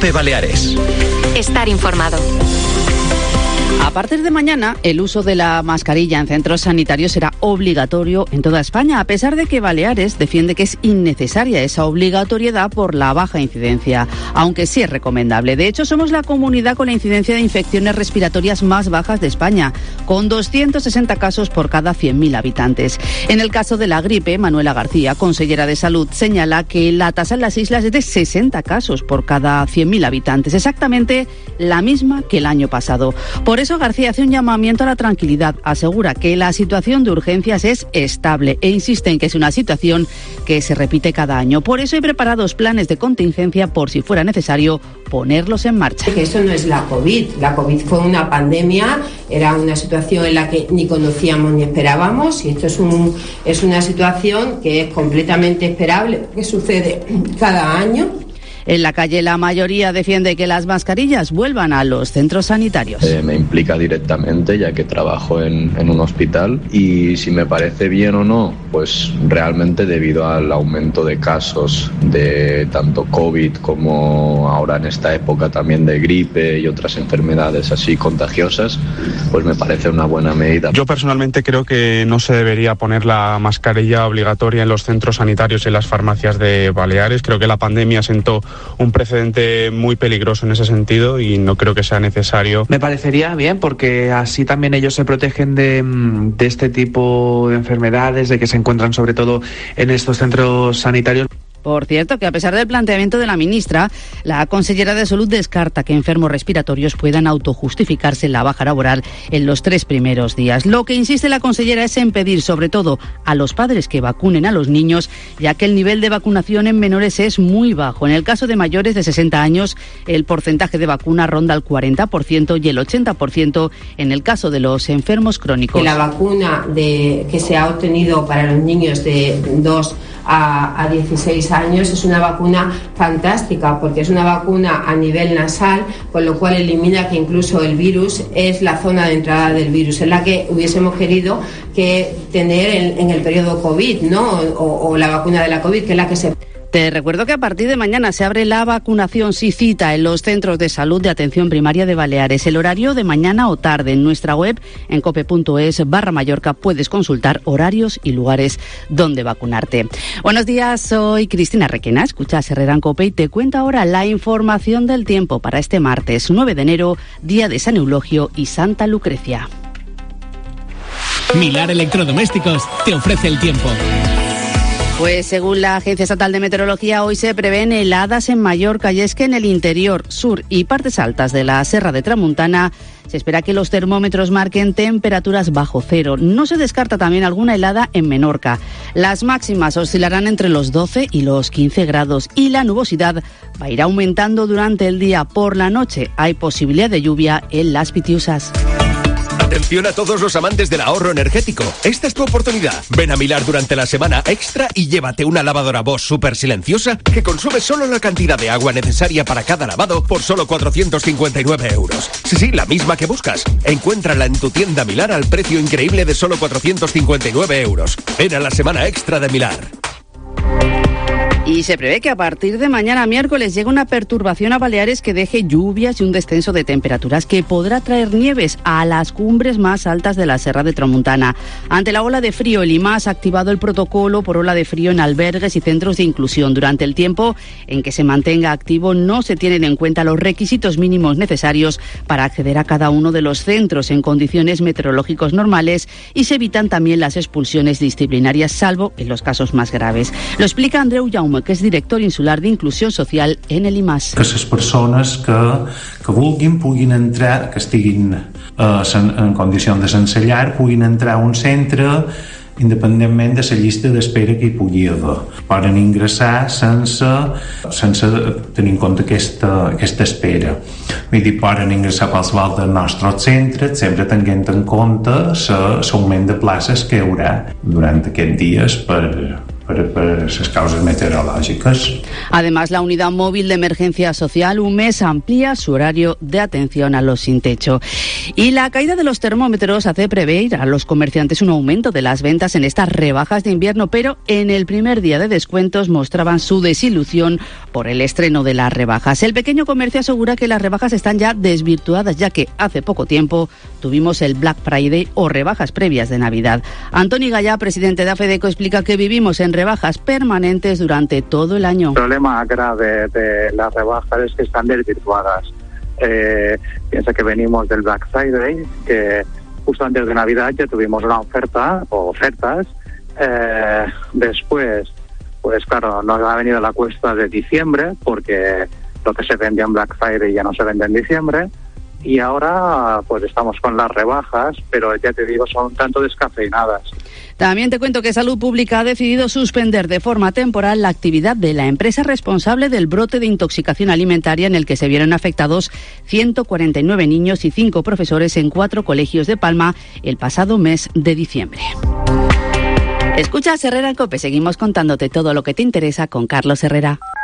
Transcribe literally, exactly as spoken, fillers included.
COPE Baleares. Estar informado. A partir de mañana, el uso de la mascarilla en centros sanitarios será obligatorio en toda España, a pesar de que Baleares defiende que es innecesaria esa obligatoriedad por la baja incidencia, aunque sí es recomendable. De hecho, somos la comunidad con la incidencia de infecciones respiratorias más bajas de España, con doscientos sesenta casos por cada cien mil habitantes. En el caso de la gripe, Manuela García, consellera de Salud, señala que la tasa en las islas es de sesenta casos por cada cien mil habitantes, exactamente la misma que el año pasado. Por eso García hace un llamamiento a la tranquilidad. Asegura que la situación de urgencias es estable e insiste en que es una situación que se repite cada año. Por eso hay preparados planes de contingencia por si fuera necesario ponerlos en marcha. Que eso no es la COVID. La COVID fue una pandemia, era una situación en la que ni conocíamos ni esperábamos, y esto es, un, es una situación que es completamente esperable, que sucede cada año. En la calle, la mayoría defiende que las mascarillas vuelvan a los centros sanitarios. Eh, me implica directamente, ya que trabajo en, en un hospital, y si me parece bien o no, pues realmente debido al aumento de casos de tanto COVID como ahora en esta época también de gripe y otras enfermedades así contagiosas, pues me parece una buena medida. Yo personalmente creo que no se debería poner la mascarilla obligatoria en los centros sanitarios y en las farmacias de Baleares. Creo que la pandemia sentó un precedente muy peligroso en ese sentido y no creo que sea necesario. Me parecería bien, porque así también ellos se protegen de, de este tipo de enfermedades, de que se encuentran sobre todo en estos centros sanitarios. Por cierto, que a pesar del planteamiento de la ministra, la consellera de Salud descarta que enfermos respiratorios puedan autojustificarse la baja laboral en los tres primeros días. Lo que insiste la consellera es en pedir, sobre todo, a los padres que vacunen a los niños, ya que el nivel de vacunación en menores es muy bajo. En el caso de mayores de sesenta años, el porcentaje de vacuna ronda el cuarenta por ciento y el ochenta por ciento en el caso de los enfermos crónicos. La vacuna de, que se ha obtenido para los niños de dos a dieciséis años es una vacuna fantástica, porque es una vacuna a nivel nasal, con lo cual elimina que incluso el virus es la zona de entrada del virus, es la que hubiésemos querido que tener en, en el periodo COVID, ¿no? O, o la vacuna de la COVID, que es la que se... Te recuerdo que a partir de mañana se abre la vacunación sin cita en los centros de salud de atención primaria de Baleares. El horario de mañana o tarde. En nuestra web, en cope.es barra Mallorca, puedes consultar horarios y lugares donde vacunarte. Buenos días, soy Cristina Requena. Escuchas Herrera en Cope y te cuento ahora la información del tiempo para este martes nueve de enero, día de San Eulogio y Santa Lucrecia. Milar Electrodomésticos te ofrece el tiempo. Pues según la Agencia Estatal de Meteorología, hoy se prevén heladas en Mallorca, y es que en el interior, sur y partes altas de la Serra de Tramuntana se espera que los termómetros marquen temperaturas bajo cero. No se descarta también alguna helada en Menorca. Las máximas oscilarán entre los doce y los quince grados y la nubosidad va a ir aumentando durante el día. Por la noche hay posibilidad de lluvia en las Pitiusas. Atención a todos los amantes del ahorro energético. Esta es tu oportunidad. Ven a Milar durante la semana extra y llévate una lavadora Bosch súper silenciosa que consume solo la cantidad de agua necesaria para cada lavado por solo cuatrocientos cincuenta y nueve euros. Sí, sí, la misma que buscas. Encuéntrala en tu tienda Milar al precio increíble de solo cuatrocientos cincuenta y nueve euros. Ven a la semana extra de Milar. Y se prevé que a partir de mañana miércoles llegue una perturbación a Baleares que deje lluvias y un descenso de temperaturas que podrá traer nieves a las cumbres más altas de la Serra de Tramuntana. Ante la ola de frío, el IMAS ha activado el protocolo por ola de frío en albergues y centros de inclusión. Durante el tiempo en que se mantenga activo no se tienen en cuenta los requisitos mínimos necesarios para acceder a cada uno de los centros en condiciones meteorológicas normales, y se evitan también las expulsiones disciplinarias, salvo en los casos más graves. Lo explica Andreu Jaume, que és director insular d'Inclusió Social en el IMAS. Que les persones que, que vulguin puguin entrar, que estiguin eh, sen, en condició de sense llar, puguin entrar a un centre independentment de la llista d'espera que hi pugui haver. Poden ingressar sense, sense tenir en compte aquesta, aquesta espera. Vull dir, poden ingressar a qualsevol dels nostres centres, sempre tenint en compte l'augment de places que hi haurà durant aquests dies per per, per les causes meteorològiques. Además, la Unidad Móvil de Emergencia Social, U M E S, amplía su horario de atención a los sin techo. Y la caída de los termómetros hace prever a los comerciantes un aumento de las ventas en estas rebajas de invierno, pero en el primer día de descuentos mostraban su desilusión por el estreno de las rebajas. El pequeño comercio asegura que las rebajas están ya desvirtuadas, ya que hace poco tiempo tuvimos el Black Friday o rebajas previas de Navidad. Antoni Gallà, presidente de AFEDECO, explica que vivimos en rebajas permanentes durante todo el año. El problema grave de las rebajas es que están desvirtuadas. Eh, piensa que venimos del Black Friday, que justo antes de Navidad ya tuvimos una oferta o ofertas. Eh, después, pues claro, nos ha venido la cuesta de diciembre, porque lo que se vendía en Black Friday ya no se vende en diciembre. Y ahora pues estamos con las rebajas, pero ya te digo, son un tanto descafeinadas. También te cuento que Salud Pública ha decidido suspender de forma temporal la actividad de la empresa responsable del brote de intoxicación alimentaria en el que se vieron afectados ciento cuarenta y nueve niños y cinco profesores en cuatro colegios de Palma el pasado mes de diciembre. Escucha Herrera en COPE, seguimos contándote todo lo que te interesa con Carlos Herrera.